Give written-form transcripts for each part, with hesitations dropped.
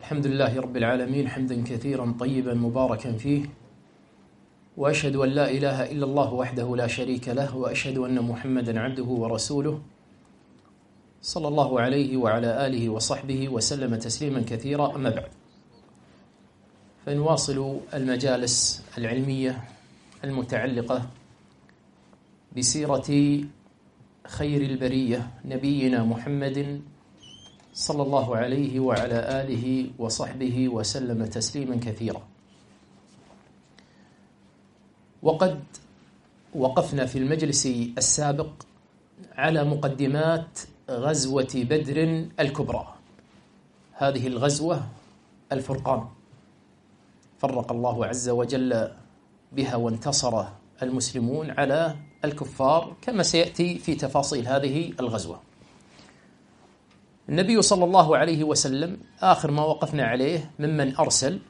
الحمد لله رب العالمين حمدا كثيرا طيبا مباركا فيه، وأشهد أن لا إله إلا الله وحده لا شريك له، وأشهد أن محمدا عبده ورسوله صلى الله عليه وعلى آله وصحبه وسلم تسليما كثيرا. أما بعد، فنواصل المجالس العلمية المتعلقة بسيرة خير البرية نبينا محمد صلى الله عليه وعلى آله وصحبه وسلم تسليما كثيرا. وقد وقفنا في المجلس السابق على مقدمات غزوة بدر الكبرى. هذه الغزوة الفرقان، فرق الله عز وجل بها وانتصر المسلمون على الكفار، كما سيأتي في تفاصيل هذه الغزوة. النبي صلى الله عليه وسلم آخر ما وقفنا عليه ممن أرسل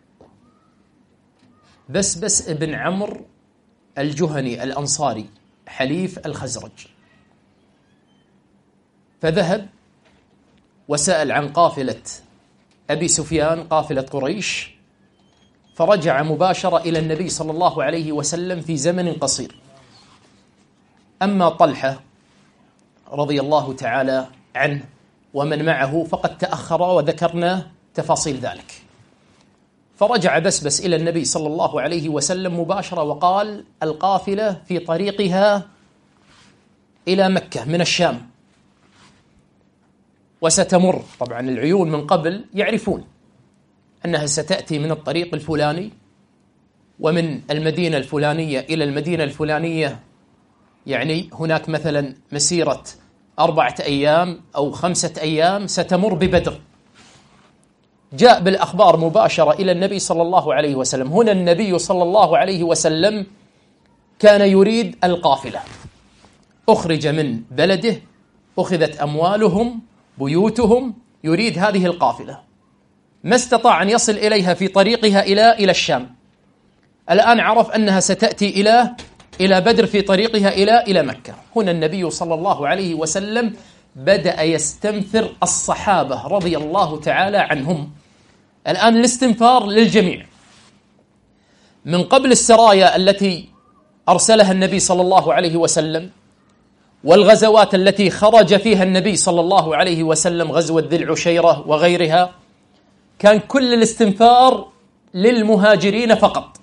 بسبس ابن عمرو الجهني الأنصاري حليف الخزرج، فذهب وسأل عن قافلة أبي سفيان، قافلة قريش، فرجع مباشرة إلى النبي صلى الله عليه وسلم في زمن قصير. أما طلحة رضي الله تعالى عنه ومن معه فقد تأخر وذكرنا تفاصيل ذلك، فرجع بسبس إلى النبي صلى الله عليه وسلم مباشرة وقال: القافلة في طريقها إلى مكة من الشام، وستمر. طبعا العيون من قبل يعرفون أنها ستأتي من الطريق الفلاني، ومن المدينة الفلانية إلى المدينة الفلانية، يعني هناك مثلا مسيرة 4 أيام أو 5 أيام ستمر ببدر. جاء بالأخبار مباشرة إلى النبي صلى الله عليه وسلم. هنا النبي صلى الله عليه وسلم كان يريد القافلة، أخرج من بلده، أخذت أموالهم بيوتهم، يريد هذه القافلة، ما استطاع أن يصل إليها في طريقها إلى الشام. الآن عرف أنها ستأتي إلى بدر في طريقها إلى مكة. هنا النبي صلى الله عليه وسلم بدأ يستنفر الصحابة رضي الله تعالى عنهم. الآن الاستنفار للجميع، من قبل السرايا التي أرسلها النبي صلى الله عليه وسلم، والغزوات التي خرج فيها النبي صلى الله عليه وسلم، غزوة ذي العشيرة وغيرها، كان كل الاستنفار للمهاجرين فقط.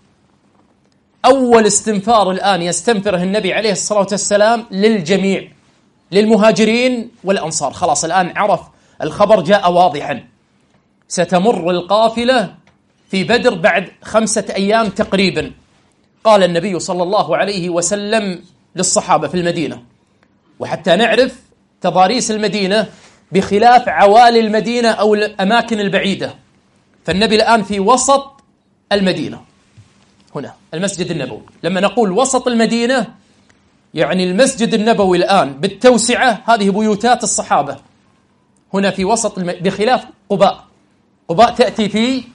أول استنفار الآن يستنفره النبي عليه الصلاة والسلام للجميع، للمهاجرين والأنصار. خلاص الآن عرف، الخبر جاء واضحا، ستمر القافلة في بدر بعد 5 أيام تقريبا. قال النبي صلى الله عليه وسلم للصحابة في المدينة، وحتى نعرف تضاريس المدينة بخلاف عوالي المدينة أو الأماكن البعيدة، فالنبي الآن في وسط المدينة، هنا المسجد النبوي. لما نقول وسط المدينة يعني المسجد النبوي الآن بالتوسعة هذه بيوتات الصحابة، هنا في وسط بخلاف قباء. قباء تأتي في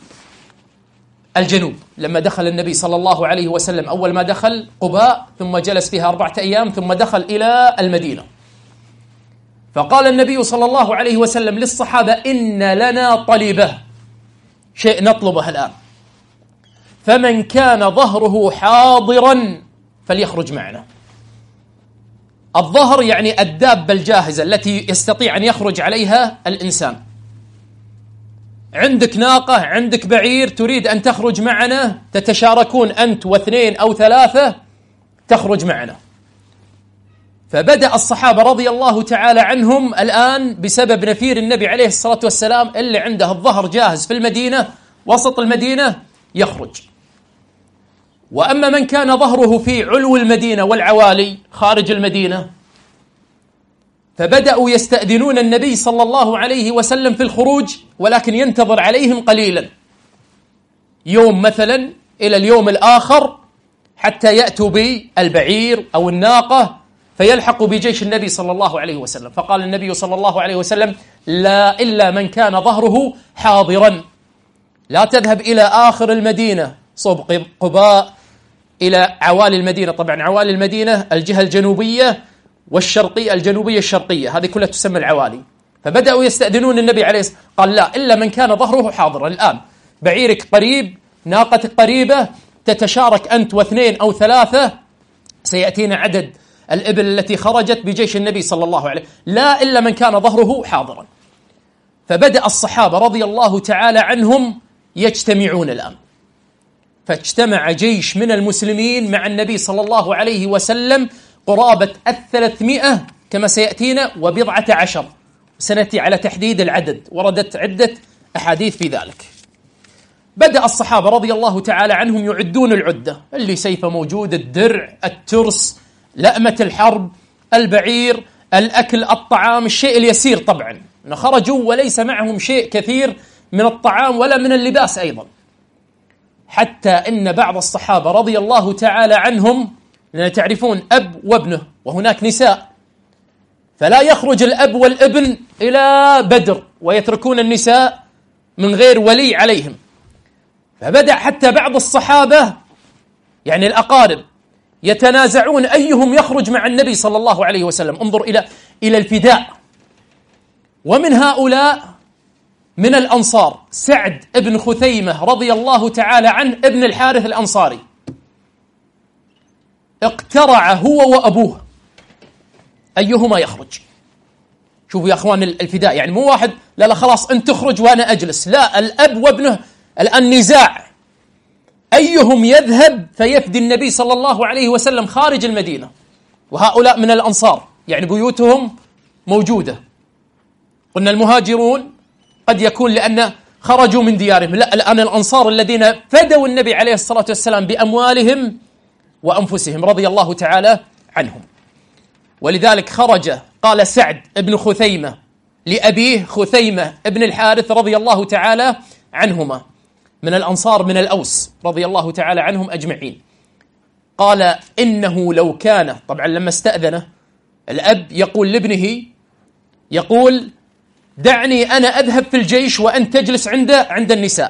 الجنوب. لما دخل النبي صلى الله عليه وسلم، أول ما دخل قباء ثم جلس فيها 4 أيام ثم دخل إلى المدينة. فقال النبي صلى الله عليه وسلم للصحابة: إن لنا طلبة، شيء نطلبه الآن، فمن كان ظهره حاضرا فليخرج معنا. الظهر يعني الدابة الجاهزة التي يستطيع أن يخرج عليها الإنسان. عندك ناقة، عندك بعير، تريد أن تخرج معنا، تتشاركون أنت و2 أو 3، تخرج معنا. فبدأ الصحابة رضي الله تعالى عنهم الآن بسبب نفير النبي عليه الصلاة والسلام، اللي عنده الظهر جاهز في المدينة وسط المدينة يخرج. وأما من كان ظهره في علو المدينة والعوالي خارج المدينة، فبدأوا يستأذنون النبي صلى الله عليه وسلم في الخروج، ولكن ينتظر عليهم قليلا، يوم مثلا إلى اليوم الآخر، حتى يأتوا بالبعير أو الناقة فيلحقوا بجيش النبي صلى الله عليه وسلم. فقال النبي صلى الله عليه وسلم: لا، إلا من كان ظهره حاضرا. لا تذهب إلى آخر المدينة صوب قباء إلى عوالي المدينة. طبعا عوالي المدينة الجهة الجنوبية والشرقية، الجنوبية الشرقية، هذه كلها تسمى العوالي. فبدأوا يستأذنون النبي عليه الصلاة والسلام، قال لا، إلا من كان ظهره حاضرا. الآن بعيرك قريب، ناقتك قريبة، تتشارك أنت واثنين أو ثلاثة، سيأتينا عدد الإبل التي خرجت بجيش النبي صلى الله عليه وسلم، لا إلا من كان ظهره حاضرا. فبدأ الصحابة رضي الله تعالى عنهم يجتمعون الآن، فاجتمع جيش من المسلمين مع النبي صلى الله عليه وسلم قرابة 300 كما سيأتينا وبضعة عشر، سنأتي على تحديد العدد، وردت عدة أحاديث في ذلك. بدأ الصحابة رضي الله تعالى عنهم يعدون العدة، اللي سيفه موجود، الدرع، الترس، لأمة الحرب، البعير، الأكل، الطعام، الشيء اليسير طبعا، خرجوا وليس معهم شيء كثير من الطعام ولا من اللباس أيضا، حتى إن بعض الصحابة رضي الله تعالى عنهم، لأن تعرفون أب وابنه وهناك نساء، فلا يخرج الأب والابن إلى بدر ويتركون النساء من غير ولي عليهم. فبدأ حتى بعض الصحابة يعني الأقارب يتنازعون أيهم يخرج مع النبي صلى الله عليه وسلم. انظر إلى الفداء. ومن هؤلاء من الأنصار سعد ابن خثيمة رضي الله تعالى عنه ابن الحارث الأنصاري، اقترع هو وأبوه أيهما يخرج. شوفوا يا أخوان الفداء، يعني مو واحد لا خلاص أنت تخرج وأنا أجلس، لا، الأب وابنه الآن نزاع أيهم يذهب فيفدي النبي صلى الله عليه وسلم خارج المدينة. وهؤلاء من الأنصار، يعني بيوتهم موجودة. قلنا المهاجرون قد يكون لأن خرجوا من ديارهم، لا، الآن الأنصار الذين فدوا النبي عليه الصلاة والسلام بأموالهم وأنفسهم رضي الله تعالى عنهم. ولذلك خرج، قال سعد ابن خثيمة لأبيه خثيمة ابن الحارث رضي الله تعالى عنهما من الأنصار من الأوس رضي الله تعالى عنهم أجمعين، قال إنه لو كان، طبعا لما استأذنه الأب يقول لابنه، يقول دعني أنا أذهب في الجيش وأنت تجلس عند النساء.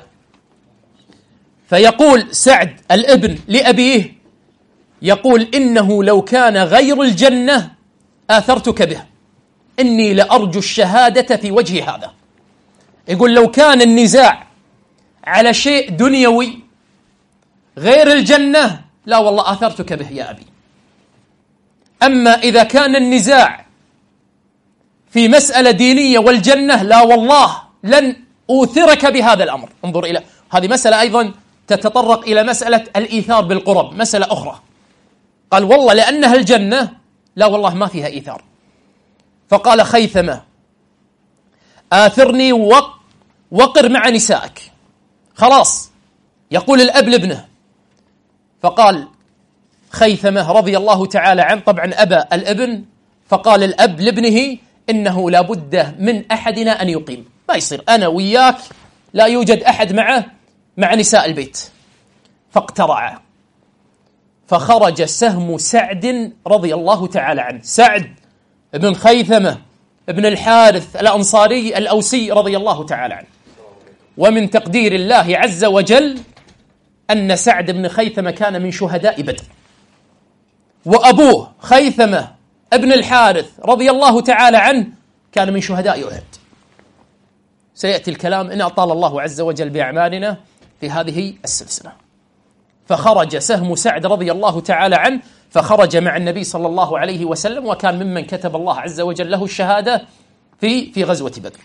فيقول سعد الابن لأبيه، يقول إنه لو كان غير الجنة آثرتك به، إني لأرجو الشهادة في وجه هذا. يقول لو كان النزاع على شيء دنيوي غير الجنة لا والله آثرتك به يا أبي، أما إذا كان النزاع في مسألة دينية والجنة لا والله لن أوثرك بهذا الأمر. انظر إلى هذه مسألة أيضا تتطرق إلى مسألة الإيثار بالقرب، مسألة أخرى. قال والله لأنها الجنة لا والله ما فيها إيثار. فقال خيثمة آثرني وقر مع نسائك، خلاص، يقول الأب لابنه. فقال خيثمة رضي الله تعالى عنه، طبعا أبى الابن، فقال الأب لابنه إنه لا بد من أحدنا أن يقيم، ما يصير أنا وياك لا يوجد أحد مع نساء البيت. فاقترع، فخرج سهم سعد رضي الله تعالى عنه، سعد ابن خيثمة ابن الحارث الأنصاري الأوسي رضي الله تعالى عنه. ومن تقدير الله عز وجل أن سعد بن خيثمة كان من شهداء بدر، وأبوه خيثمة ابن الحارث رضي الله تعالى عنه كان من شهداء أحد. سيأتي الكلام إن أطال الله عز وجل بأعمالنا في هذه السلسلة. فخرج سهم سعد رضي الله تعالى عنه، فخرج مع النبي صلى الله عليه وسلم، وكان ممن كتب الله عز وجل له الشهادة في غزوة بدر.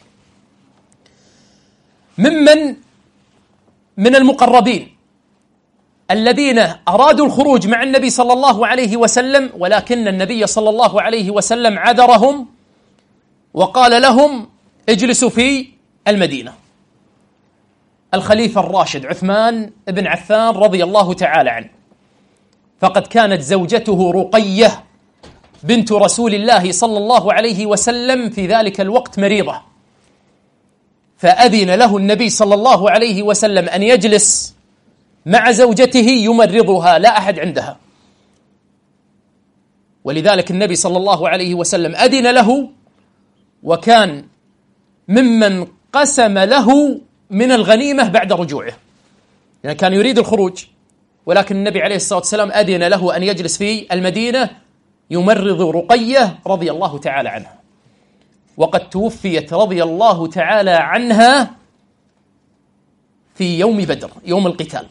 من المقربين الذين أرادوا الخروج مع النبي صلى الله عليه وسلم، ولكن النبي صلى الله عليه وسلم عذرهم وقال لهم اجلسوا في المدينة، الخليفة الراشد عثمان بن عفان رضي الله تعالى عنه. فقد كانت زوجته رقية بنت رسول الله صلى الله عليه وسلم في ذلك الوقت مريضة، فأذن له النبي صلى الله عليه وسلم أن يجلس مع زوجته يمرضها، لا أحد عندها. ولذلك النبي صلى الله عليه وسلم أذن له، وكان ممن قسم له من الغنيمة بعد رجوعه، يعني كان يريد الخروج، ولكن النبي عليه الصلاة والسلام أذن له أن يجلس في المدينة يمرض رقية رضي الله تعالى عنها. وقد توفيت رضي الله تعالى عنها في يوم بدر، يوم القتال،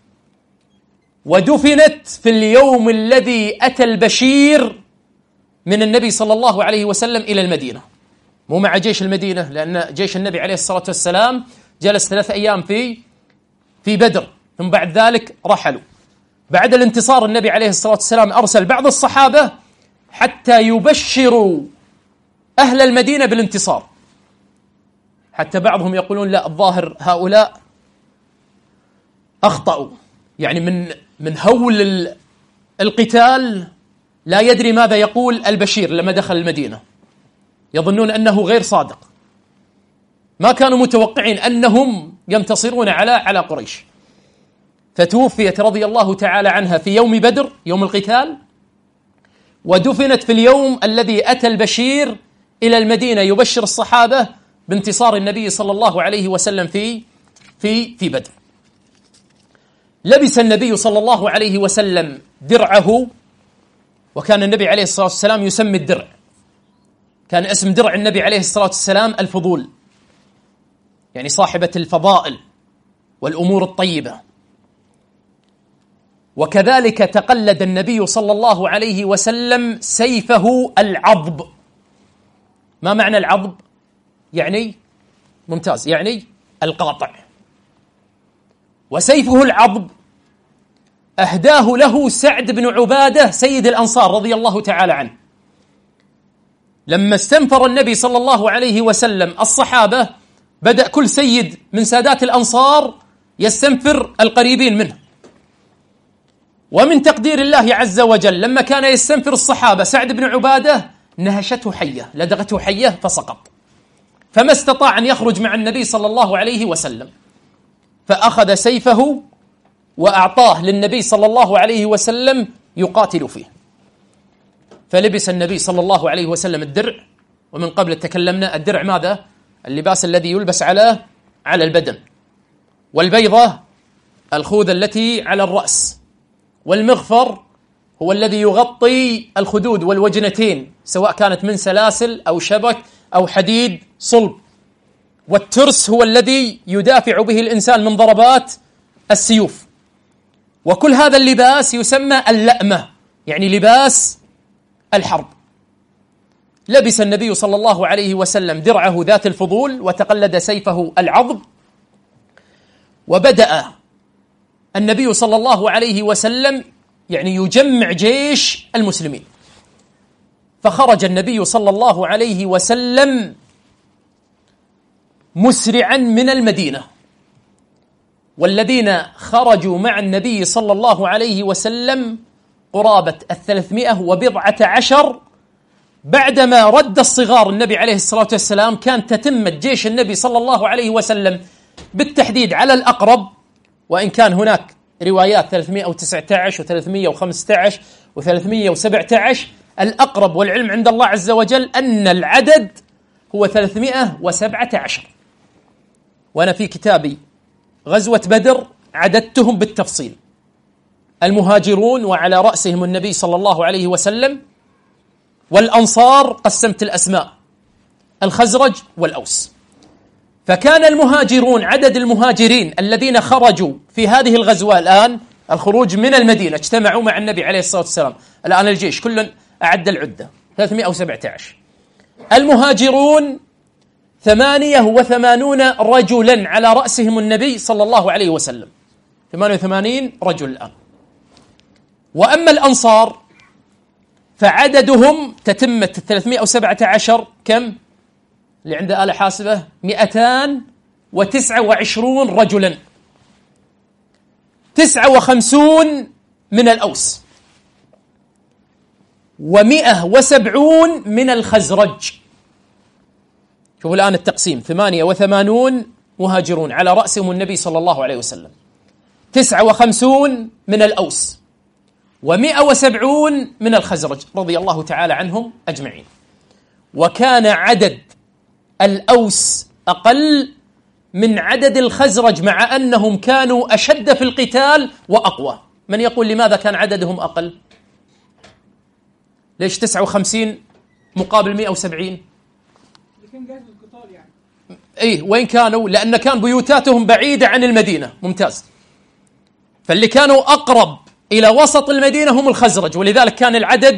ودفنت في اليوم الذي أتى البشير من النبي صلى الله عليه وسلم إلى المدينة، مو مع جيش المدينة، لأن جيش النبي عليه الصلاة والسلام جلس 3 أيام في بدر، ثم بعد ذلك رحلوا. بعد الانتصار النبي عليه الصلاة والسلام أرسل بعض الصحابة حتى يبشروا أهل المدينة بالانتصار، حتى بعضهم يقولون لا، الظاهر هؤلاء أخطأوا، يعني من هول القتال لا يدري ماذا يقول البشير لما دخل المدينة، يظنون أنه غير صادق، ما كانوا متوقعين أنهم ينتصرون على قريش. فتوفيت رضي الله تعالى عنها في يوم بدر، يوم القتال، ودفنت في اليوم الذي أتى البشير إلى المدينة يبشر الصحابة بانتصار النبي صلى الله عليه وسلم في بدر. لبس النبي صلى الله عليه وسلم درعه، وكان النبي عليه الصلاة والسلام يسمي الدرع، كان اسم درع النبي عليه الصلاة والسلام الفضول، يعني صاحبة الفضائل والأمور الطيبة. وكذلك تقلد النبي صلى الله عليه وسلم سيفه العضب. ما معنى العضب؟ يعني ممتاز، يعني القاطع. وسيفه العضب أهداه له سعد بن عبادة سيد الأنصار رضي الله تعالى عنه، لما استنفر النبي صلى الله عليه وسلم الصحابة، بدأ كل سيد من سادات الأنصار يستنفر القريبين منه. ومن تقدير الله عز وجل لما كان يستنفر الصحابة سعد بن عبادة نهشته حية، لدغته حية فسقط، فما استطاع أن يخرج مع النبي صلى الله عليه وسلم، فأخذ سيفه وأعطاه للنبي صلى الله عليه وسلم يقاتل فيه. فلبس النبي صلى الله عليه وسلم الدرع، ومن قبل تكلمنا الدرع ماذا؟ اللباس الذي يلبس على البدن، والبيضة الخوذة التي على الرأس، والمغفر هو الذي يغطي الخدود والوجنتين سواء كانت من سلاسل أو شبك أو حديد صلب، والترس هو الذي يدافع به الإنسان من ضربات السيوف. وكل هذا اللباس يسمى اللأمة، يعني لباس الحرب. لبس النبي صلى الله عليه وسلم درعه ذات الفضول، وتقلد سيفه العضب، وبدأ النبي صلى الله عليه وسلم يعني يجمع جيش المسلمين. فخرج النبي صلى الله عليه وسلم مسرعا من المدينة، والذين خرجوا مع النبي صلى الله عليه وسلم قرابة 310. بعدما رد الصغار النبي عليه الصلاة والسلام، كانت تتمة جيش النبي صلى الله عليه وسلم بالتحديد على الأقرب، وإن كان هناك روايات 319 و315 و317، الأقرب والعلم عند الله عز وجل أن العدد هو 317. وأنا في كتابي غزوة بدر عددتهم بالتفصيل: المهاجرون وعلى رأسهم النبي صلى الله عليه وسلم، والأنصار قسمت الأسماء: الخزرج والأوس. فكان المهاجرون، عدد المهاجرين الذين خرجوا في هذه الغزوة الآن، الخروج من المدينة، اجتمعوا مع النبي عليه الصلاة والسلام، الآن الجيش كل أعد العدة 317. المهاجرون 88 رجلا على رأسهم النبي صلى الله عليه وسلم، 88 رجل الآن. وأما الأنصار فعددهم تتمة 317 كم؟ اللي عنده آلة حاسبة 229 رجلا، 59 من الأوس، و170 من الخزرج. شوفوا الآن التقسيم: 88 مهاجرون على رأسهم النبي صلى الله عليه وسلم، 59 من الأوس، و170 من الخزرج رضي الله تعالى عنهم أجمعين. وكان عدد الأوس أقل من عدد الخزرج، مع أنهم كانوا أشد في القتال وأقوى. من يقول لماذا كان عددهم أقل؟ ليش 59 مقابل 170؟ كان جاهز للقتال يعني. إيه وين كانوا؟ لأن كان بيوتاتهم بعيدة عن المدينة. ممتاز. فاللي كانوا أقرب إلى وسط المدينة هم الخزرج، ولذلك كان العدد،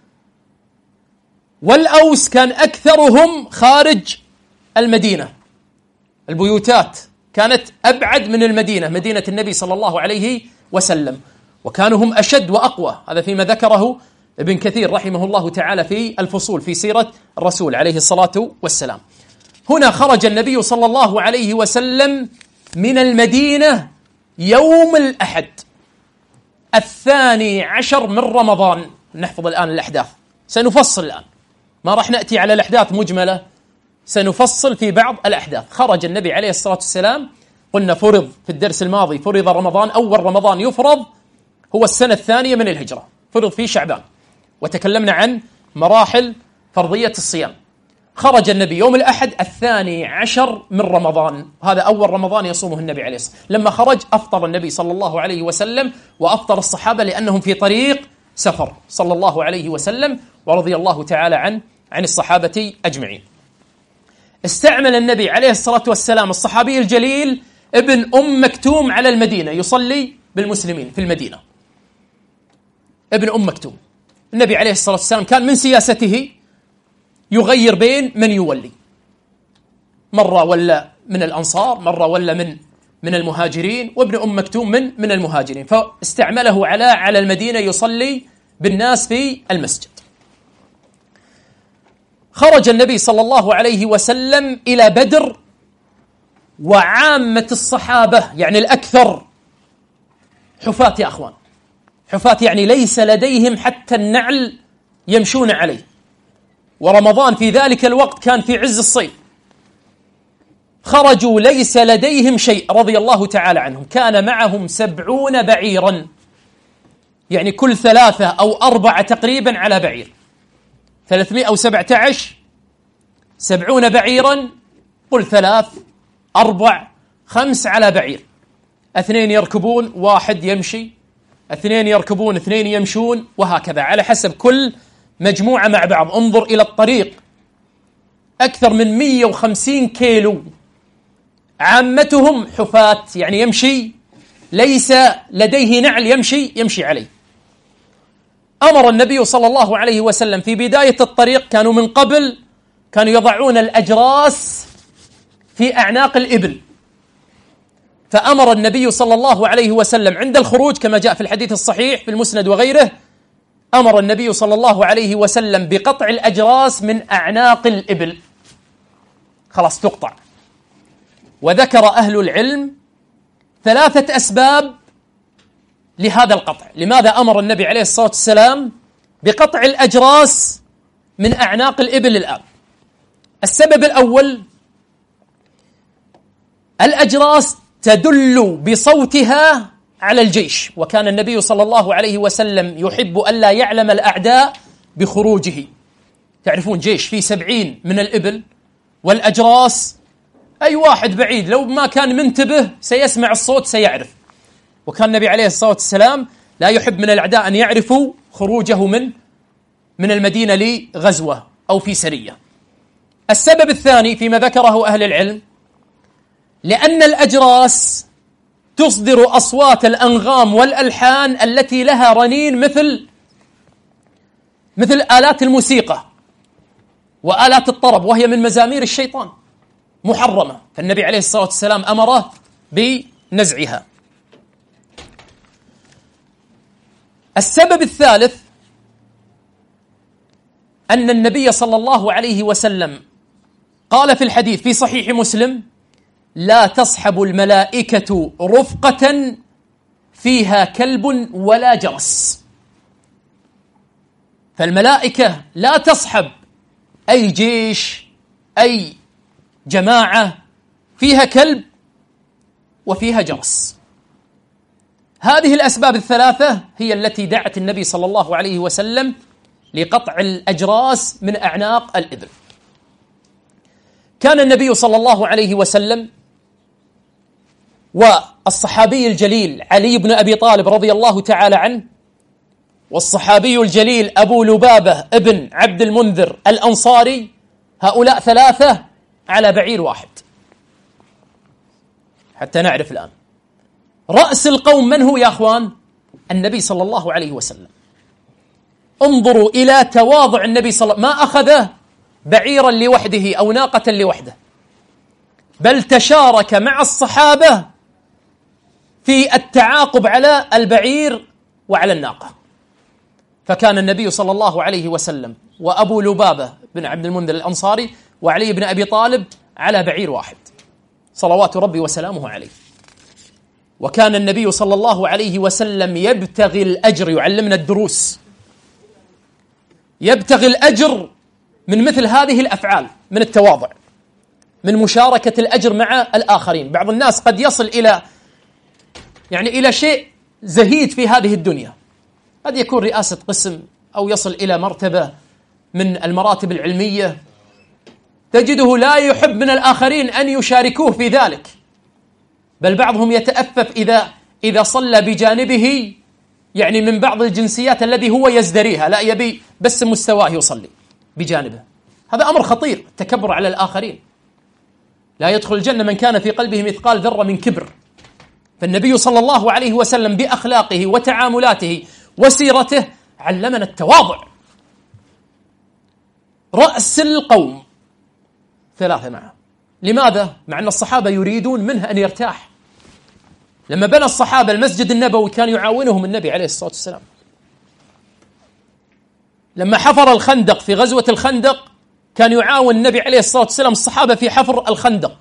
والأوس كان أكثرهم خارج المدينة. البيوتات كانت أبعد من المدينة، مدينة النبي صلى الله عليه وسلم، وكانوا هم أشد وأقوى. هذا فيما ذكره ابن كثير رحمه الله تعالى في الفصول في سيرة الرسول عليه الصلاة والسلام. هنا خرج النبي صلى الله عليه وسلم من المدينة يوم الأحد 12 من رمضان. نحفظ الآن الأحداث، سنفصل الآن، ما راح نأتي على الأحداث مجملة، سنفصل في بعض الأحداث. خرج النبي عليه الصلاة والسلام، قلنا فرض في الدرس الماضي، فرض رمضان، أول رمضان يفرض هو السنة الثانية من الهجرة، فرض في شعبان، وتكلمنا عن مراحل فرضية الصيام. خرج النبي يوم الأحد 12 من رمضان، هذا أول رمضان يصومه النبي عليه الصلاة والسلام. لما خرج أفطر النبي صلى الله عليه وسلم وأفطر الصحابة لأنهم في طريق سفر صلى الله عليه وسلم، ورضي الله تعالى عن الصحابة أجمعين. استعمل النبي عليه الصلاة والسلام الصحابي الجليل ابن مكتوم على المدينة يصلي بالمسلمين في المدينة. ابن مكتوم، النبي عليه الصلاة والسلام كان من سياسته يغير بين من يولي، مرة ولا من الأنصار، مرة ولا من المهاجرين، وابن مكتوم من المهاجرين، فاستعمله على المدينة يصلي بالناس في المسجد. خرج النبي صلى الله عليه وسلم إلى بدر، وعامة الصحابة يعني الأكثر حفاة يا أخوان، حفاة يعني ليس لديهم حتى النعل يمشون عليه، ورمضان في ذلك الوقت كان في عز الصيف. خرجوا ليس لديهم شيء رضي الله تعالى عنهم، كان معهم 70 بعيرا، يعني كل 3 أو 4 تقريبا على بعير، 317، 70 بعيرا، قل 3 4 5 على بعير، 2 يركبون 1 يمشي، 2 يركبون 2 يمشون، وهكذا على حسب كل مجموعة مع بعض. انظر إلى الطريق، أكثر من 150 كيلو، عامتهم حفاة يعني يمشي، ليس لديه نعل يمشي عليه. أمر النبي صلى الله عليه وسلم في بداية الطريق، كانوا من قبل كانوا يضعون الأجراس في أعناق الإبل، فأمر النبي صلى الله عليه وسلم عند الخروج كما جاء في الحديث الصحيح في المسند وغيره، أمر النبي صلى الله عليه وسلم بقطع الأجراس من أعناق الإبل، خلاص تقطع. وذكر أهل العلم 3 أسباب لهذا القطع. لماذا أمر النبي عليه الصلاة والسلام بقطع الأجراس من أعناق الإبل الآن؟ السبب الأول، الأجراس تدل بصوتها على الجيش، وكان النبي صلى الله عليه وسلم يحب ألا يعلم الأعداء بخروجه. تعرفون جيش فيه 70 من الإبل، والأجراس أي واحد بعيد لو ما كان منتبه سيسمع الصوت سيعرف، وكان النبي عليه الصلاة والسلام لا يحب من الأعداء أن يعرفوا خروجه من المدينة لغزوة أو في سرية. السبب الثاني فيما ذكره أهل العلم، لأن الأجراس تصدر أصوات الأنغام والألحان التي لها رنين مثل آلات الموسيقى وآلات الطرب، وهي من مزامير الشيطان محرمة، فالنبي عليه الصلاة والسلام أمره بنزعها. السبب الثالث، أن النبي صلى الله عليه وسلم قال في الحديث في صحيح مسلم: لا تصحب الملائكة رفقة فيها كلب ولا جرس. فالملائكة لا تصحب أي جيش، أي جماعة فيها كلب وفيها جرس. هذه الأسباب الثلاثة هي التي دعت النبي صلى الله عليه وسلم لقطع الأجراس من أعناق الإبل. كان النبي صلى الله عليه وسلم والصحابي الجليل علي بن أبي طالب رضي الله تعالى عنه، والصحابي الجليل أبو لبابة ابن عبد المنذر الأنصاري، هؤلاء 3 على بعير واحد. حتى نعرف الآن رأس القوم من هو يا أخوان؟ النبي صلى الله عليه وسلم. انظروا إلى تواضع النبي صلى الله عليه وسلم، ما أخذ بعيرا لوحده أو ناقة لوحده، بل تشارك مع الصحابة في التعاقب على البعير وعلى الناقة. فكان النبي صلى الله عليه وسلم وأبو لبابة بن عبد المنذر الأنصاري وعلي بن أبي طالب على بعير واحد صلوات ربي وسلامه عليه. وكان النبي صلى الله عليه وسلم يبتغي الأجر، يعلمنا الدروس، يبتغي الأجر من مثل هذه الأفعال، من التواضع، من مشاركة الأجر مع الآخرين. بعض الناس قد يصل إلى شيء زهيد في هذه الدنيا، قد يكون رئاسة قسم أو يصل إلى مرتبة من المراتب العلمية، تجده لا يحب من الآخرين أن يشاركوه في ذلك، بل بعضهم يتأفف إذا صلى بجانبه من بعض الجنسيات الذي هو يزدريها، لا يبي بس مستواه يصلي بجانبه. هذا أمر خطير، التكبر على الآخرين. لا يدخل الجنة من كان في قلبه مثقال ذرة من كبر. فالنبي صلى الله عليه وسلم بأخلاقه وتعاملاته وسيرته علمنا التواضع. رأس القوم 3 معه. لماذا؟ مع أن الصحابة يريدون منه أن يرتاح. لما بنى الصحابة المسجد النبوي كان يعاونهم النبي عليه الصلاة والسلام. لما حفر الخندق في غزوة الخندق كان يعاون النبي عليه الصلاة والسلام الصحابة في حفر الخندق.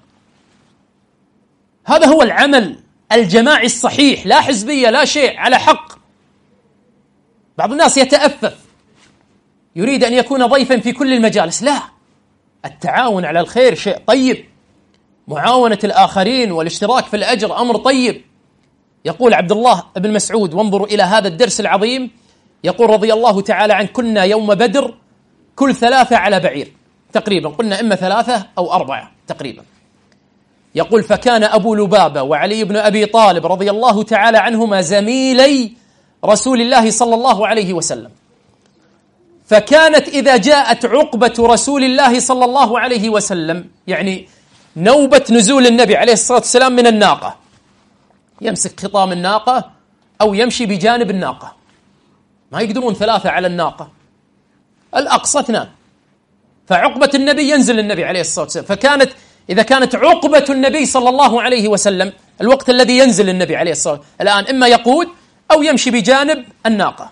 هذا هو العمل الجماعي الصحيح، لا حزبية لا شيء، على حق. بعض الناس يتأفف، يريد أن يكون ضيفا في كل المجالس. لا، التعاون على الخير شيء طيب، معاونة الآخرين والاشتراك في الأجر أمر طيب. يقول عبد الله بن مسعود، وانظروا إلى هذا الدرس العظيم، يقول رضي الله تعالى عنه: كنا يوم بدر كل 3 على بعير تقريبا، قلنا إما 3 أو 4 تقريبا. يقول: فكان أبو لبابة وعلي بن أبي طالب رضي الله تعالى عنهما زميلي رسول الله صلى الله عليه وسلم، فكانت إذا جاءت عقبة رسول الله صلى الله عليه وسلم، نوبة نزول النبي عليه الصلاة والسلام من الناقة، يمسك خطام الناقة أو يمشي بجانب الناقة، ما يقدرون 3 على الناقة، الأقصى 2. فعقبة النبي ينزل النبي عليه الصلاة والسلام، إذا كانت عقبة النبي صلى الله عليه وسلم الوقت الذي ينزل النبي عليه الصلاة والسلام، الآن إما يقود أو يمشي بجانب الناقة.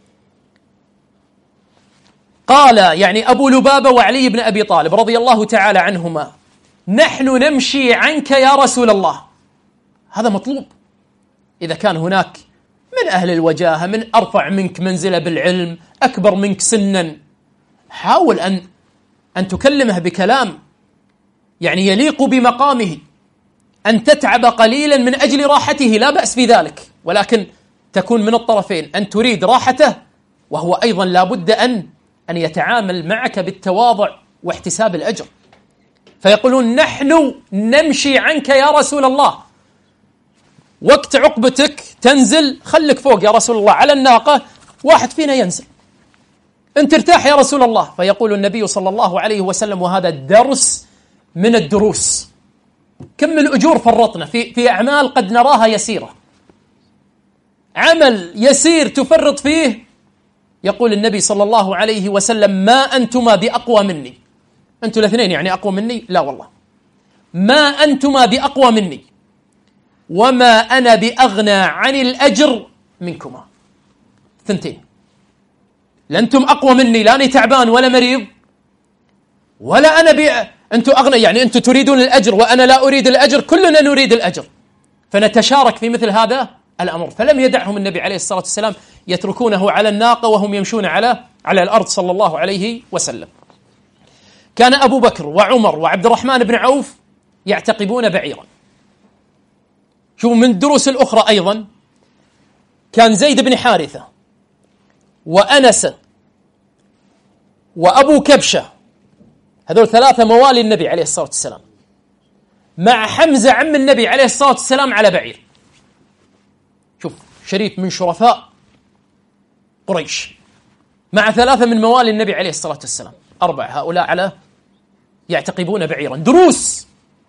قال أبو لبابة وعلي بن أبي طالب رضي الله تعالى عنهما: نحن نمشي عنك يا رسول الله. هذا مطلوب. إذا كان هناك من أهل الوجاهة، من أرفع منك منزلة بالعلم، أكبر منك سنا، حاول أن تكلمه بكلام يليق بمقامه، أن تتعب قليلا من أجل راحته، لا بأس في ذلك، ولكن تكون من الطرفين، أن تريد راحته وهو أيضا لا بد أن يتعامل معك بالتواضع واحتساب الأجر. فيقولون: نحن نمشي عنك يا رسول الله، وقت عقبتك تنزل خلك فوق يا رسول الله على الناقة، واحد فينا ينزل، أنت ارتاح يا رسول الله. فيقول النبي صلى الله عليه وسلم، وهذا الدرس من الدروس، كم الأجور فرطنا في أعمال قد نراها يسيرة، عمل يسير تفرط فيه. يقول النبي صلى الله عليه وسلم: ما أنتما بأقوى مني. أنتوا الاثنين أقوى مني؟ لا والله، ما أنتما بأقوى مني وما أنا بأغنى عن الأجر منكما. 2، لأنتم أقوى مني، لا أنا تعبان ولا مريض، ولا أنا أنتم أغنى، أنتم تريدون الأجر وأنا لا أريد الأجر، كلنا نريد الأجر، فنتشارك في مثل هذا الأمر. فلم يدعهم النبي عليه الصلاة والسلام يتركونه على الناقة وهم يمشون على الأرض صلى الله عليه وسلم. كان أبو بكر وعمر وعبد الرحمن بن عوف يعتقبون بعيرا. شوف من الدروس الأخرى أيضا، كان زيد بن حارثة وأنس وأبو كبشة، هذول 3 موالي النبي عليه الصلاة والسلام، مع حمزة عم النبي عليه الصلاة والسلام على بعير. شوف، شريف من شرفاء قريش مع 3 من موالي النبي عليه الصلاة والسلام، 4 هؤلاء يعتقبون بعيرا. دروس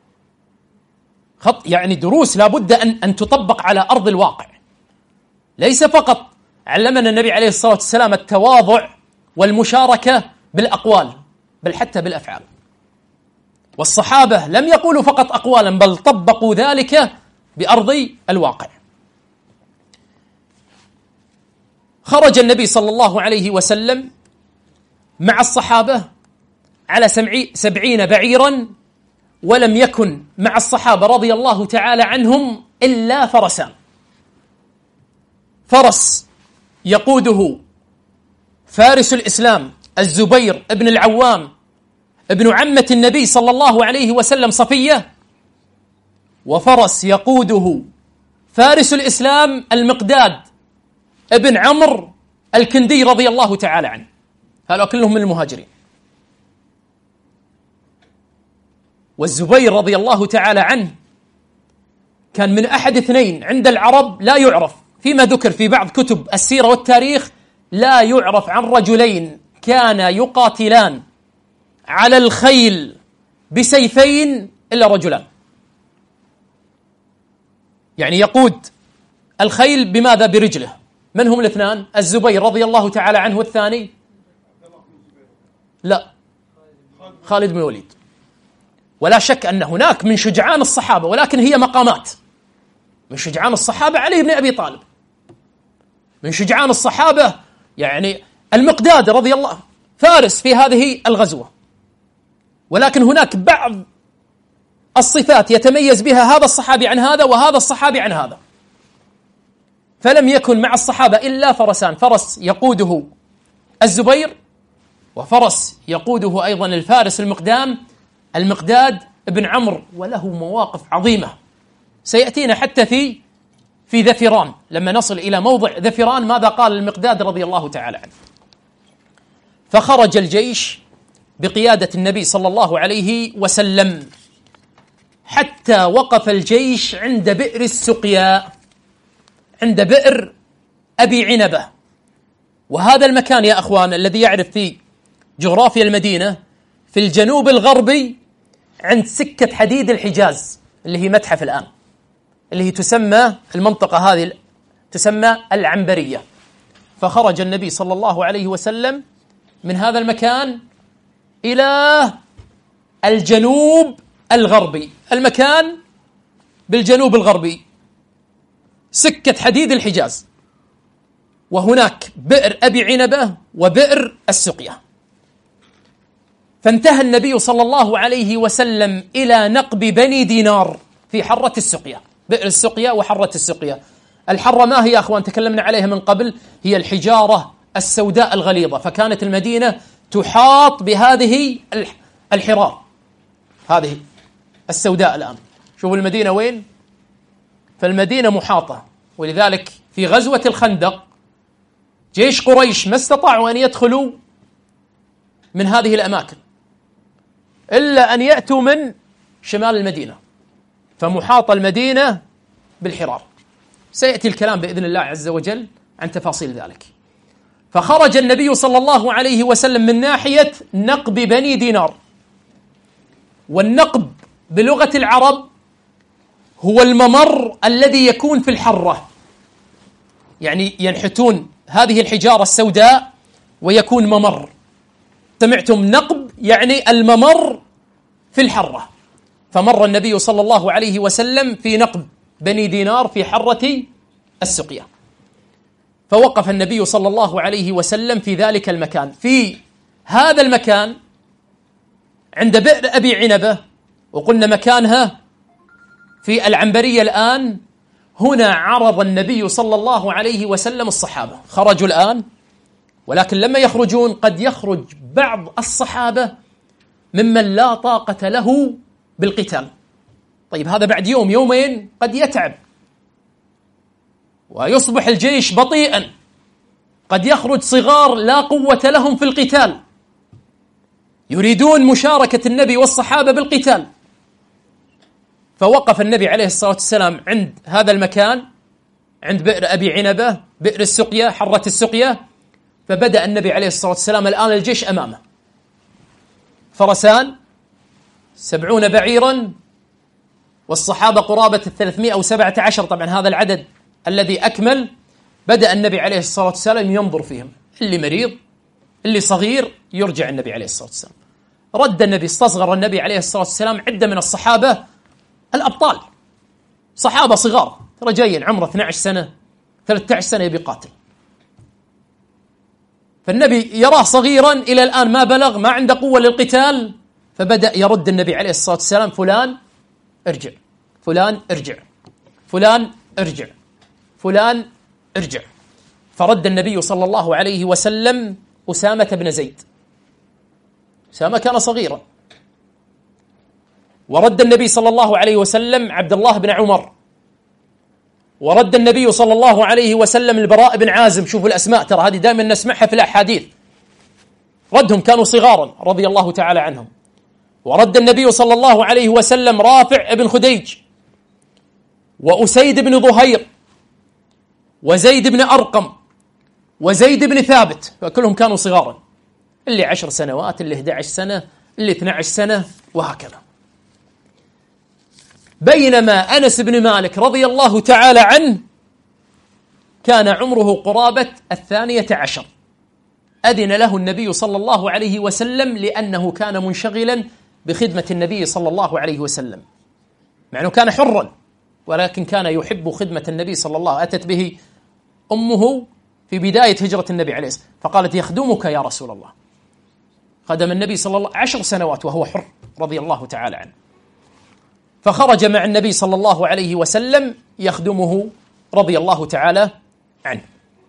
يعني دروس لابد أن تطبق على أرض الواقع. ليس فقط علمنا النبي عليه الصلاة والسلام التواضع والمشاركة بالأقوال، بل حتى بالأفعال. والصحابة لم يقولوا فقط أقوالا، بل طبقوا ذلك بأرض الواقع. خرج النبي صلى الله عليه وسلم مع الصحابة على 70 بعيرا، ولم يكن مع الصحابة رضي الله تعالى عنهم إلا فرسان. فرس يقوده فارس الإسلام الزبير ابن العوام ابن عمة النبي صلى الله عليه وسلم صفية، وفرس يقوده فارس الإسلام المقداد ابن عمرو الكندي رضي الله تعالى عنه، هؤلاء كلهم من المهاجرين. والزبير رضي الله تعالى عنه كان من أحد اثنين عند العرب لا يعرف، فيما ذكر في بعض كتب السيرة والتاريخ لا يعرف عن رجلين كانا يقاتلان على الخيل بسيفين إلا رجلان. يعني يقود الخيل بماذا؟ برجله. من هم الاثنان؟ الزبير رضي الله تعالى عنه، والثاني لا، خالد بن الوليد. ولا شك أن هناك من شجعان الصحابة، ولكن هي مقامات. من شجعان الصحابة علي بن أبي طالب، من شجعان الصحابة يعني المقداد رضي الله فارس في هذه الغزوة. ولكن هناك بعض الصفات يتميز بها هذا الصحابي عن هذا، وهذا الصحابي عن هذا. فلم يكن مع الصحابة إلا فرسان، فرس يقوده الزبير، وفرس يقوده أيضا الفارس المقداد ابن عمرو، وله مواقف عظيمة سيأتينا حتى في ذفران. لما نصل إلى موضع ذفران ماذا قال المقداد رضي الله تعالى عنه؟ فخرج الجيش بقيادة النبي صلى الله عليه وسلم حتى وقف الجيش عند بئر السقيا، عند بئر أبي عنبة. وهذا المكان يا أخوان الذي يعرف في جغرافيا المدينة في الجنوب الغربي عند سكة حديد الحجاز، اللي هي متحف الآن، اللي هي تسمى المنطقة هذه تسمى العنبرية. فخرج النبي صلى الله عليه وسلم من هذا المكان إلى الجنوب الغربي، المكان بالجنوب الغربي سكة حديد الحجاز، وهناك بئر أبي عنبة وبئر السقيا. فانتهى النبي صلى الله عليه وسلم إلى نقب بني دينار في حرة السقيا، بئر السقيا وحرة السقيا. الحرة ما هي يا أخوان؟ تكلمنا عليها من قبل، هي الحجارة السوداء الغليظة. فكانت المدينة تحاط بهذه الحرار، هذه السوداء. الآن شوفوا المدينة وين؟ فالمدينة محاطة. ولذلك في غزوة الخندق جيش قريش ما استطاعوا أن يدخلوا من هذه الأماكن إلا أن يأتوا من شمال المدينة، فمحاط المدينة بالحرار. سيأتي الكلام بإذن الله عز وجل عن تفاصيل ذلك. فخرج النبي صلى الله عليه وسلم من ناحية نقب بني دينار. والنقب بلغة العرب هو الممر الذي يكون في الحرة، يعني ينحتون هذه الحجارة السوداء ويكون ممر. سمعتم نقب يعني الممر في الحرة. فمر النبي صلى الله عليه وسلم في نقب بني دينار في حرة السقيا. فوقف النبي صلى الله عليه وسلم في ذلك المكان. في هذا المكان عند بئر أبي عنبة، وقلنا مكانها في العنبرية الآن، هنا عرض النبي صلى الله عليه وسلم الصحابة. خرجوا الآن، ولكن لما يخرجون قد يخرج بعض الصحابة ممن لا طاقة له بالقتال. طيب هذا بعد يوم يومين قد يتعب ويصبح الجيش بطيئا، قد يخرج صغار لا قوة لهم في القتال يريدون مشاركة النبي والصحابة بالقتال. فوقف النبي عليه الصلاة والسلام عند هذا المكان، عند بئر أبي عنبة، بئر السقيا، حرة السقيا. فبدأ النبي عليه الصلاة والسلام الآن الجيش أمامه، فرسان 70 بعيرا، والصحابة قرابة 317، طبعا هذا العدد الذي أكمل. بدأ النبي عليه الصلاة والسلام ينظر فيهم، اللي مريض اللي صغير يرجع النبي عليه الصلاة والسلام. رد النبي، استصغر النبي عليه الصلاة والسلام عدة من الصحابة الأبطال، صحابة صغار ترى جايين عمره 12 سنة 13 سنة يبي قاتل، فالنبي يراه صغيرا إلى الآن ما بلغ، ما عنده قوة للقتال، فبدأ يرد النبي عليه الصلاة والسلام: فلان ارجع، فلان ارجع، فلان ارجع، فلان ارجع. فرد النبي صلى الله عليه وسلم أسامة بن زيد. أسامة كان صغيرا. ورد النبي صلى الله عليه وسلم عبد الله بن عمر. ورد النبي صلى الله عليه وسلم البراء بن عازم. شوفوا الأسماء، ترى هذه دائما نسمعها في الأحاديث، ردهم كانوا صغارا رضي الله تعالى عنهم. ورد النبي صلى الله عليه وسلم رافع بن خديج، وأسيد بن ظهير، وزيد بن أرقم، وزيد بن ثابت، فكلهم كانوا صغارا، اللي 10 سنوات، اللي 11 سنة، اللي 12 سنة، وهكذا. بينما أنس بن مالك رضي الله تعالى عنه كان عمره قرابة 12، أذن له النبي صلى الله عليه وسلم لأنه كان منشغلا بخدمة النبي صلى الله عليه وسلم، مع أنه كان حرا، ولكن كان يحب خدمة النبي صلى الله عليه وسلم. أتت به أمه في بداية هجرة النبي عليه الصلاة والسلام فقالت: يخدمك يا رسول الله. خدم النبي صلى الله 10 سنوات وهو حر رضي الله تعالى عنه، فخرج مع النبي صلى الله عليه وسلم يخدمه رضي الله تعالى عنه.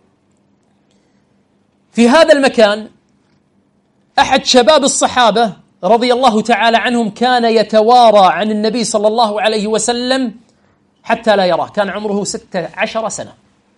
في هذا المكان أحد شباب الصحابة رضي الله تعالى عنهم كان يتوارى عن النبي صلى الله عليه وسلم حتى لا يراه، كان عمره 16 سنة،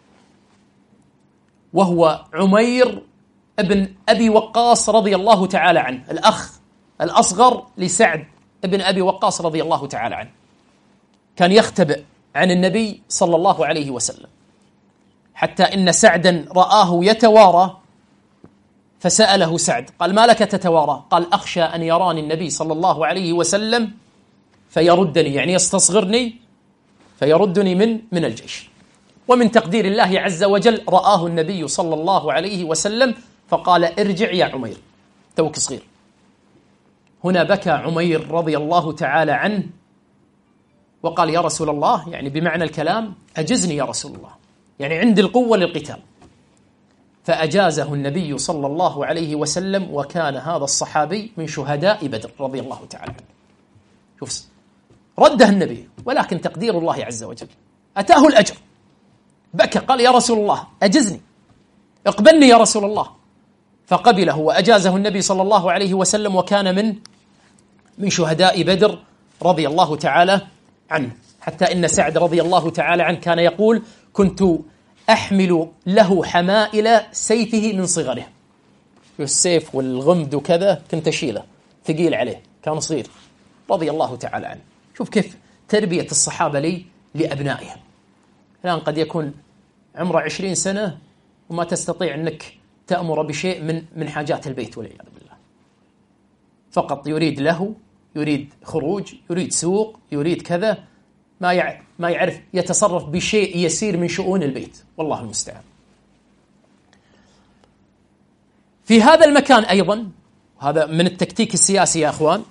وهو عمير ابن أبي وقاص رضي الله تعالى عنه، الأخ الأصغر لسعد ابن أبي وقاص رضي الله تعالى عنه. كان يختبئ عن النبي صلى الله عليه وسلم، حتى إن سعدا رآه يتوارى فسأله سعد، قال: ما لك تتوارى؟ قال: أخشى أن يراني النبي صلى الله عليه وسلم فيردني، يعني يستصغرني فيردني من الجيش. ومن تقدير الله عز وجل رآه النبي صلى الله عليه وسلم فقال: ارجع يا عمير، توك صغير. هنا بكى عمير رضي الله تعالى عنه وقال: يا رسول الله، يعني بمعنى الكلام أجزني يا رسول الله، يعني عندي القوة للقتال. فأجازه النبي صلى الله عليه وسلم، وكان هذا الصحابي من شهداء بدر رضي الله تعالى عنه. شوف، رده النبي، ولكن تقدير الله عز وجل أتاه الأجر. بكى قال: يا رسول الله أجزني، اقبلني يا رسول الله. فقبله وأجازه النبي صلى الله عليه وسلم، وكان من شهداء بدر رضي الله تعالى عنه. حتى إن سعد رضي الله تعالى عنه كان يقول: كنت أحمل له حمائل سيفه من صغره. السيف والغمد وكذا كنت أشيله، ثقيل عليه، كان صغير رضي الله تعالى عنه. شوف كيف تربية الصحابة لأبنائهم. الآن قد يكون عمره 20 سنة وما تستطيع أنك تأمر بشيء من حاجات البيت والعياذ بالله، فقط يريد له، يريد خروج، يريد سوق، يريد كذا، ما يعرف يتصرف بشيء يسير من شؤون البيت، والله المستعان. في هذا المكان أيضا، هذا من التكتيك السياسي يا أخوان،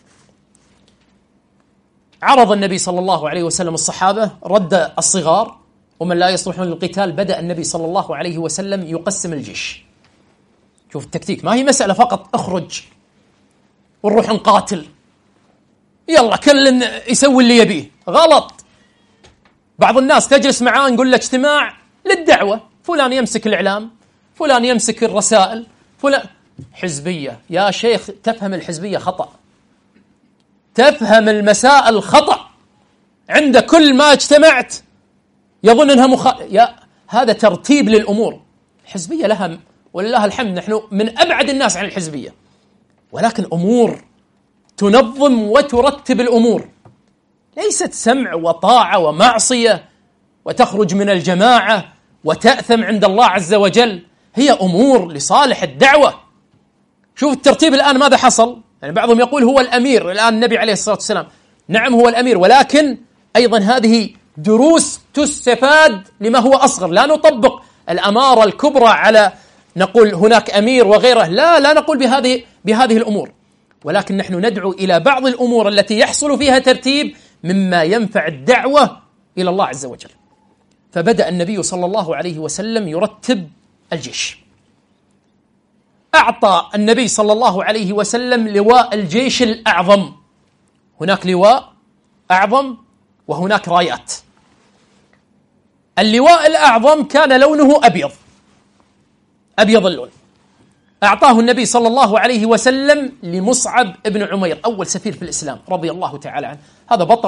عرض النبي صلى الله عليه وسلم الصحابة، رد الصغار ومن لا يصلحون للقتال. بدأ النبي صلى الله عليه وسلم يقسم الجيش. شوف التكتيك، ما هي مسألة فقط اخرج ونروح نقاتل، يلا كل يسوي اللي يبيه، غلط. بعض الناس تجلس معاه نقول له اجتماع للدعوة، فلان يمسك الإعلام، فلان يمسك الرسائل، فلان حزبية. يا شيخ تفهم الحزبية خطأ، تفهم المسائل خطأ. عند كل ما اجتمعت يظن انها هذا ترتيب للأمور. الحزبية لها ولله الحمد نحن من أبعد الناس عن الحزبية، ولكن أمور تنظم وترتب الأمور، ليست سمع وطاعة ومعصية وتخرج من الجماعة وتأثم عند الله عز وجل. هي أمور لصالح الدعوة. شوف الترتيب الآن ماذا حصل. يعني بعضهم يقول هو الأمير الآن النبي عليه الصلاة والسلام، نعم هو الأمير، ولكن أيضا هذه دروس تستفاد لما هو أصغر. لا نطبق الأمارة الكبرى على نقول هناك أمير وغيره، لا نقول بهذه الأمور، ولكن نحن ندعو إلى بعض الأمور التي يحصل فيها ترتيب مما ينفع الدعوة إلى الله عز وجل. فبدأ النبي صلى الله عليه وسلم يرتب الجيش. أعطى النبي صلى الله عليه وسلم لواء الجيش الأعظم، هناك لواء أعظم وهناك رايات. اللواء الأعظم كان لونه أبيض اللون، أعطاه النبي صلى الله عليه وسلم لمصعب بن عمير، أول سفير في الإسلام رضي الله تعالى عنه. هذا بطل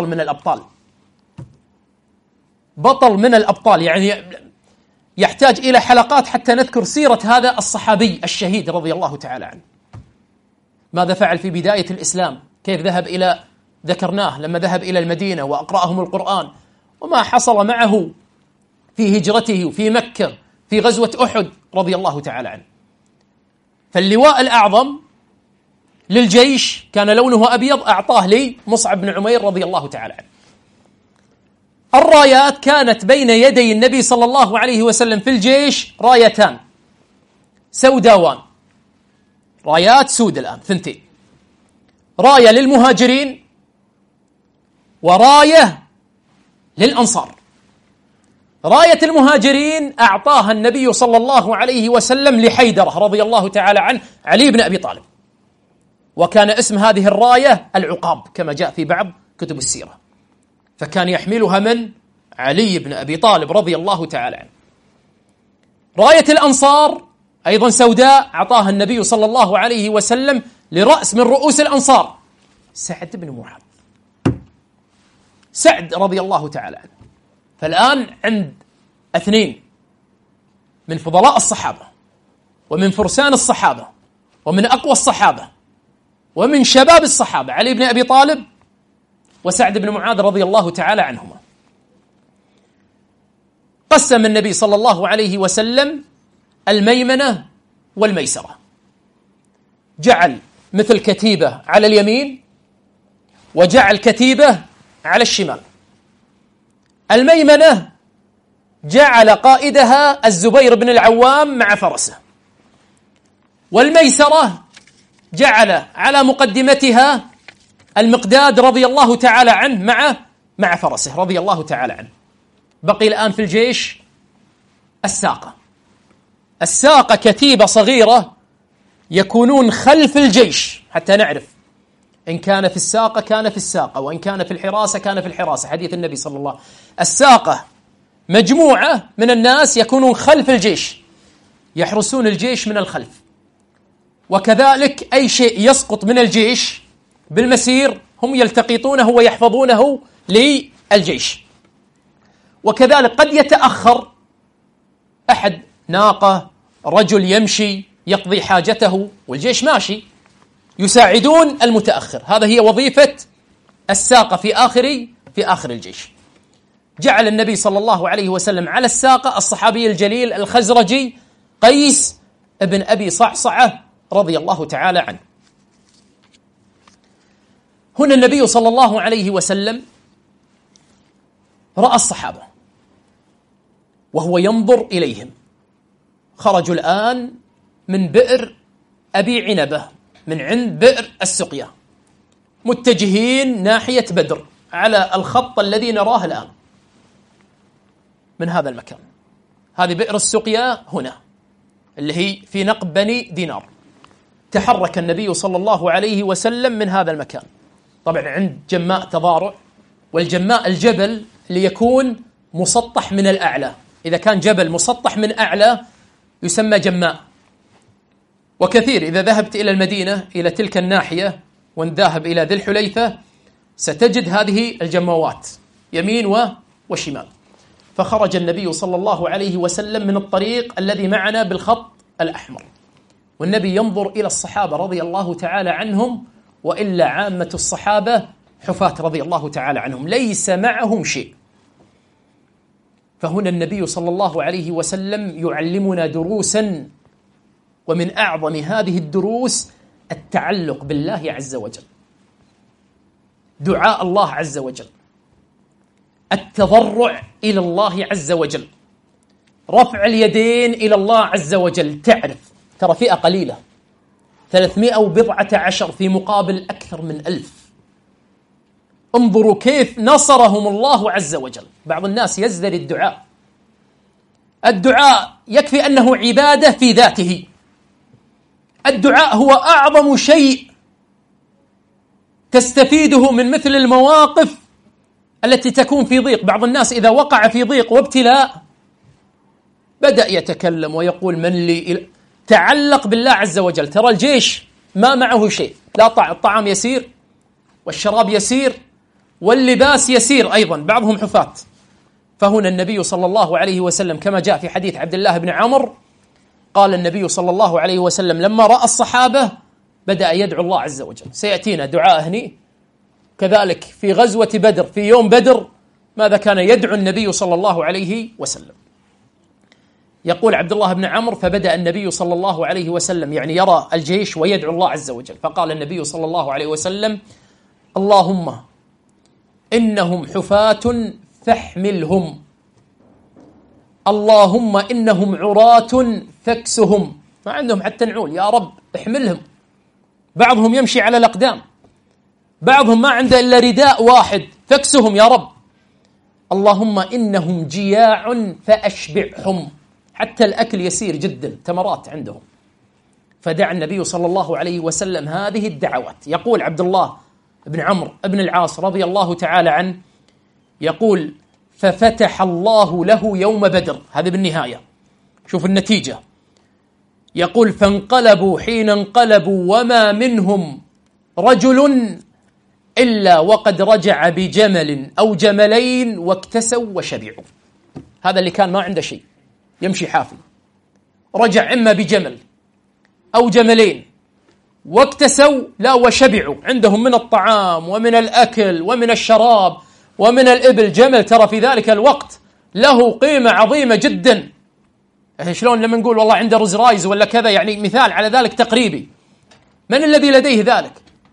من الأبطال، يعني يحتاج إلى حلقات حتى نذكر سيرة هذا الصحابي الشهيد رضي الله تعالى عنه. ماذا فعل في بداية الإسلام، كيف ذكرناه لما ذهب إلى المدينة وأقرأهم القرآن، وما حصل معه في هجرته وفي مكة في غزوة أحد رضي الله تعالى عنه. فاللواء الأعظم للجيش كان لونه أبيض، أعطاه لي مصعب بن عمير رضي الله تعالى عنه. الرايات كانت بين يدي النبي صلى الله عليه وسلم في الجيش رايتان سوداوان، رايات سود الآن ثنتين، راية للمهاجرين وراية للأنصار. راية المهاجرين أعطاها النبي صلى الله عليه وسلم لحيدرة رضي الله تعالى عنه، علي بن أبي طالب، وكان اسم هذه الراية العقاب كما جاء في بعض كتب السيرة، فكان يحملها من علي بن أبي طالب رضي الله تعالى عنه. راية الأنصار أيضا سوداء، أعطاها النبي صلى الله عليه وسلم لرأس من رؤوس الأنصار، سعد بن معاذ، سعد رضي الله تعالى عنه. فالآن عند اثنين من فضلاء الصحابة ومن فرسان الصحابة ومن أقوى الصحابة ومن شباب الصحابة، علي بن أبي طالب وسعد بن معاذ رضي الله تعالى عنهما. قسم النبي صلى الله عليه وسلم الميمنة والميسرة، جعل مثل كتيبة على اليمين وجعل كتيبة على الشمال. الميمنة جعل قائدها الزبير بن العوام مع فرسه، والميسرة جعل على مقدمتها المقداد رضي الله تعالى عنه مع فرسه رضي الله تعالى عنه. بقي الآن في الجيش الساقة كتيبة صغيرة يكونون خلف الجيش حتى نعرف إن كان في الساقة كان في الساقة، وإن كان في الحراسة كان في الحراسة، حديث النبي صلى الله عليه وسلم. الساقة مجموعة من الناس يكونون خلف الجيش يحرسون الجيش من الخلف، وكذلك أي شيء يسقط من الجيش بالمسير هم يلتقطونه ويحفظونه للجيش. وكذلك قد يتأخر أحد، ناقة، رجل يمشي يقضي حاجته والجيش ماشي، يساعدون المتأخر. هذا هي وظيفة الساقة في آخر الجيش. جعل النبي صلى الله عليه وسلم على الساقة الصحابي الجليل الخزرجي قيس ابن أبي صعصعة رضي الله تعالى عنه. هنا النبي صلى الله عليه وسلم رأى الصحابة وهو ينظر إليهم. خرجوا الآن من بئر أبي عنبة، من عند بئر السقيا، متجهين ناحية بدر على الخط الذي نراه الآن من هذا المكان. هذه بئر السقيا هنا اللي هي في نقب بني دينار. تحرك النبي صلى الله عليه وسلم من هذا المكان، طبعا عند جماء تضارع، والجماء الجبل اللي يكون مسطح من الأعلى، إذا كان جبل مسطح من أعلى يسمى جماء. وكثير إذا ذهبت إلى المدينة إلى تلك الناحية وذاهب إلى ذي الحليفة ستجد هذه الجماوات يمين وشمال. فخرج النبي صلى الله عليه وسلم من الطريق الذي معنا بالخط الأحمر، والنبي ينظر إلى الصحابة رضي الله تعالى عنهم، وإلا عامة الصحابة حفاة رضي الله تعالى عنهم ليس معهم شيء. فهنا النبي صلى الله عليه وسلم يعلمنا دروسا، ومن أعظم هذه الدروس التعلق بالله عز وجل، دعاء الله عز وجل، التضرع إلى الله عز وجل، رفع اليدين إلى الله عز وجل. تعرف ترى فئة قليلة 314 في مقابل أكثر من 1000. انظروا كيف نصرهم الله عز وجل. بعض الناس يزدري الدعاء. الدعاء يكفي أنه عبادة في ذاته. الدعاء هو أعظم شيء تستفيده من مثل المواقف التي تكون في ضيق. بعض الناس إذا وقع في ضيق وابتلاء بدأ يتكلم ويقول من لي. تعلق بالله عز وجل. ترى الجيش ما معه شيء، لا الطعام يسير والشراب يسير واللباس يسير أيضا، بعضهم حفاة. فهنا النبي صلى الله عليه وسلم كما جاء في حديث عبد الله بن عمرو قال النبي صلى الله عليه وسلم لما رأى الصحابة بدأ يدعو الله عز وجل. سيأتينا دعاء هني كذلك في غزوة بدر، في يوم بدر ماذا كان يدعو النبي صلى الله عليه وسلم؟ يقول عبد الله بن عمرو فبدأ النبي صلى الله عليه وسلم يعني يرى الجيش ويدعو الله عز وجل، فقال النبي صلى الله عليه وسلم اللهم إنهم حفاة فاحملهم، اللهم إنهم عراة فاكسهم، ما عندهم حتى نعول، يا رب احملهم. بعضهم يمشي على الأقدام، بعضهم ما عنده إلا رداء واحد، فاكسهم يا رب. اللهم إنهم جياع فأشبعهم، حتى الأكل يسير جدا، تمرات عندهم. فدعا النبي صلى الله عليه وسلم هذه الدعوات. يقول عبد الله بن عمرو بن العاص رضي الله تعالى عنه يقول ففتح الله له يوم بدر، هذا بالنهاية شوف النتيجة. يقول فانقلبوا حين انقلبوا وما منهم رجل إلا وقد رجع بجمل أو جملين واكتسوا وشبعوا. هذا اللي كان ما عنده شيء يمشي حافي، رجع إما بجمل أو جملين واكتسوا لا وشبعوا، عندهم من الطعام ومن الأكل ومن الشراب ومن الإبل. جمل ترى في ذلك الوقت له قيمة عظيمة جدا. شلون لما نقول والله عنده روز رايز ولا كذا، يعني مثال على ذلك تقريبي. من الذي لديه ذلك؟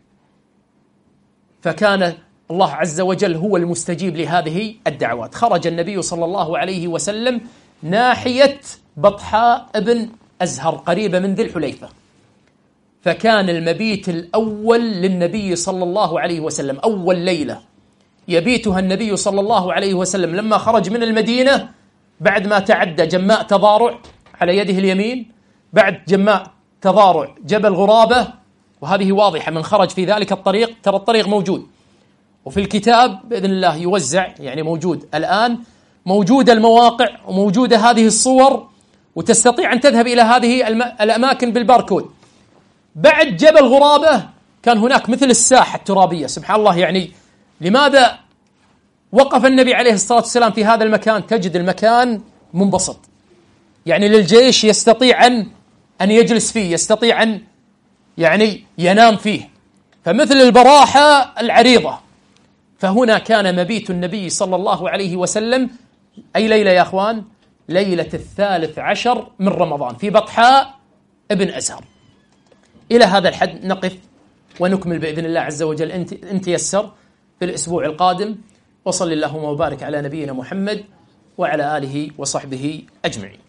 فكان الله عز وجل هو المستجيب لهذه الدعوات. خرج النبي صلى الله عليه وسلم ناحية بطحاء ابن أزهر قريبة من ذي الحليفة، فكان المبيت الأول للنبي صلى الله عليه وسلم، أول ليلة يبيتها النبي صلى الله عليه وسلم لما خرج من المدينة بعد ما تعدى جماء تضارع على يده اليمين، بعد جماء تضارع جبل غرابة، وهذه واضحة من خرج في ذلك الطريق، ترى الطريق موجود وفي الكتاب بإذن الله يوزع، يعني موجود الآن، موجودة المواقع وموجودة هذه الصور، وتستطيع أن تذهب إلى هذه الأماكن بالباركود. بعد جبل غرابة كان هناك مثل الساحة الترابية، سبحان الله. يعني لماذا وقف النبي عليه الصلاة والسلام في هذا المكان؟ تجد المكان منبسط، يعني للجيش يستطيع أن يجلس فيه، يستطيع أن يعني ينام فيه، فمثل البراحة العريضة. فهنا كان مبيت النبي صلى الله عليه وسلم أي ليلة يا أخوان؟ ليلة 13 من رمضان في بطحاء ابن أزهر. إلى هذا الحد نقف ونكمل بإذن الله عز وجل إن تيسر في الأسبوع القادم. وصل اللهم وبارك على نبينا محمد وعلى آله وصحبه أجمعين.